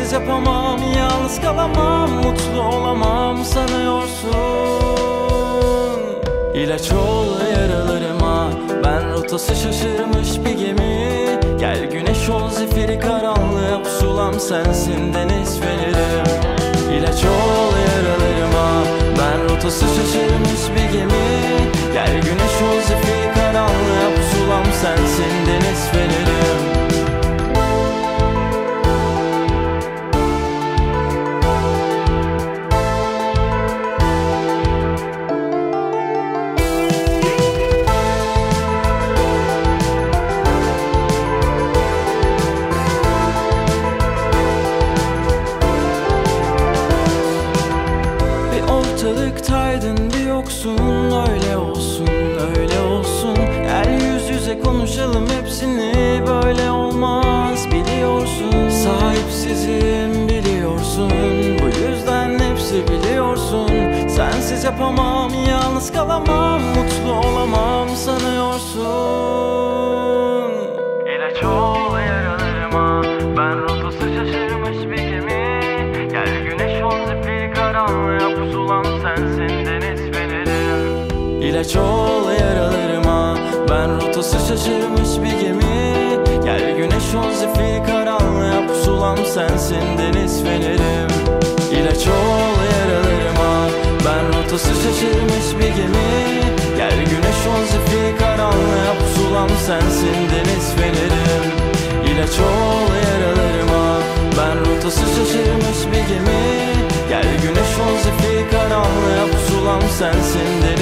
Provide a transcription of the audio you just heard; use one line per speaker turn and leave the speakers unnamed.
Sensiz yapamam, yalnız kalamam, mutlu olamam sanıyorsun. İlaç ol yaralarıma, ben rotası şaşırmış bir gemi. Gel güneş ol zifiri karanlığa, pusulam sensin deniz fenerim. İlaç ol yaralarıma, ben rotası şaşırmış bir gemi. Gel güneş ol zifiri karanlığa, pusulam sensin deniz fenerim. Ortalıktaydın bir yoksun, öyle olsun, öyle olsun. Gel yüz yüze konuşalım hepsini, böyle olmaz biliyorsun. Sahipsizim biliyorsun, bu yüzden hepsi biliyorsun. Sensiz yapamam, yalnız kalamam, mutlu olamam sanıyorsun. İlaç ol yaralarıma, ben rotası şaşırmış bir gemi. Gel güneş ol zifiri karanlığa, pusulam sensin deniz fenerim. İlaç ol yaralarıma, ben rotası şaşırmış bir gemi. Gel güneş ol zifiri karanlığa, pusulam sensin deniz fenerim. İlaç ol yaralarıma, ben rotası şaşırmış bir gemi. Gel güneş ol zifiri karanlığa, pusulam sensin deniz fenerim. İlaç ol yaralarıma, ben rotası şaşırmış bir gemi. Gel güneş ol zifiri karanlığa, pusulam sensin deniz